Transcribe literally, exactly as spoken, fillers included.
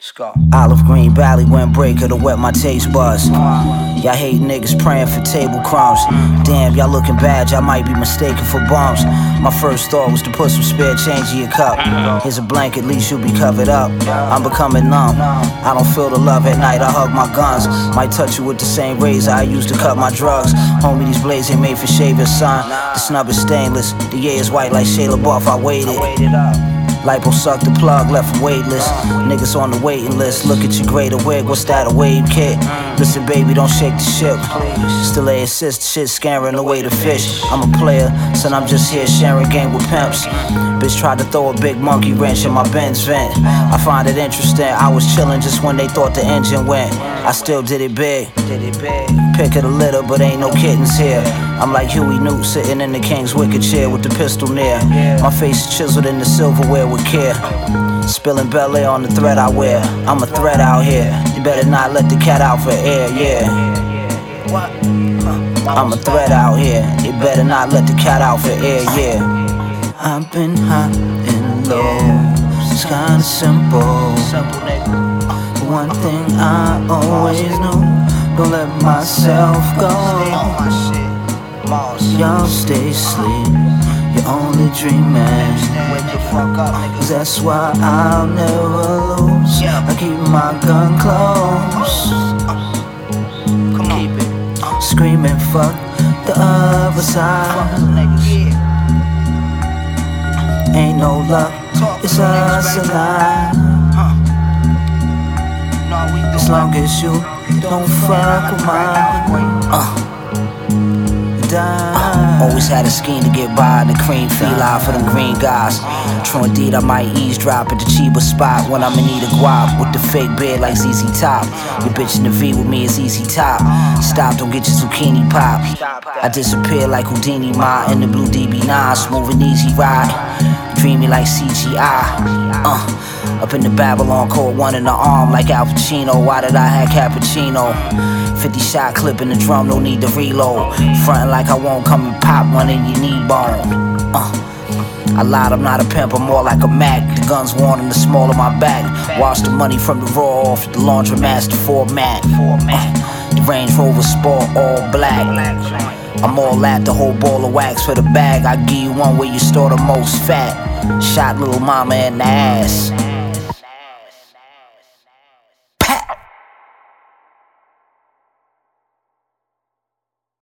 Olive green valley windbreaker to wet my taste buds. Y'all hate niggas praying for table crumbs. Damn, y'all looking bad, y'all might be mistaken for bums. My first thought was to put some spare change in your cup. Here's a blanket, at least you'll be covered up. I'm becoming numb, I don't feel the love at night, I hug my guns. Might touch you with the same razor I used to cut my drugs. Homie, these blades ain't made for shaving, son. The snub is stainless, the air is white like Shayla Buff, I waited. Lipo sucked the plug, left weightless. Niggas on the waiting list. Look at your greater wig, what's that, a wave kit? Listen baby, don't shake the ship. Still a assist, shit scaring away the fish. I'm a player, son, I'm just here sharing game with pimps. Bitch tried to throw a big monkey wrench in my Benz vent. I find it interesting, I was chilling just when they thought the engine went. I still did it big. Pick of the litter, but ain't no kittens here. I'm like Huey Newt sitting in the king's wicker chair with the pistol near. My face is chiseled in the silverware with care. Spilling Bel Air on the thread I wear. I'm a threat out here. You better not let the cat out for air, yeah. I'm a threat out here. You better not let the cat out for air, yeah. I've been high and low. It's kinda simple. One thing I always knew, don't let myself go. Y'all stay asleep, you're only dreaming. Cause that's why I'll never lose. I keep my gun close. Screaming fuck the other side. Ain't no luck, it's us alive. As long as you don't fuck with mine. uh. Uh, always had a scheme to get by the cream feline for them green guys. True indeed, I might eavesdrop at the cheaper spot when I'm in need of guap with the fake beard like Z Z Top. Your bitch in the V with me is easy top. Stop, don't get your zucchini pop. I disappear like Houdini, ma in the blue D B nine, smooth and easy ride. Dreamy like C G I. Uh, up in the Babylon court, one in the arm like Al Pacino. Why did I have cappuccino? fifty shot clip in the drum, no need to reload. Frontin' like I won't come and pop one in your knee bone. Uh, I lied, I'm not a pimp, I'm more like a Mac. The gun's worn in the small of my back. Wash the money from the raw off the laundromat format. Uh, the Range Rover Sport all black. I'm all that, the whole ball of wax for the bag. I give you one where you store the most fat. Shot little mama in the ass.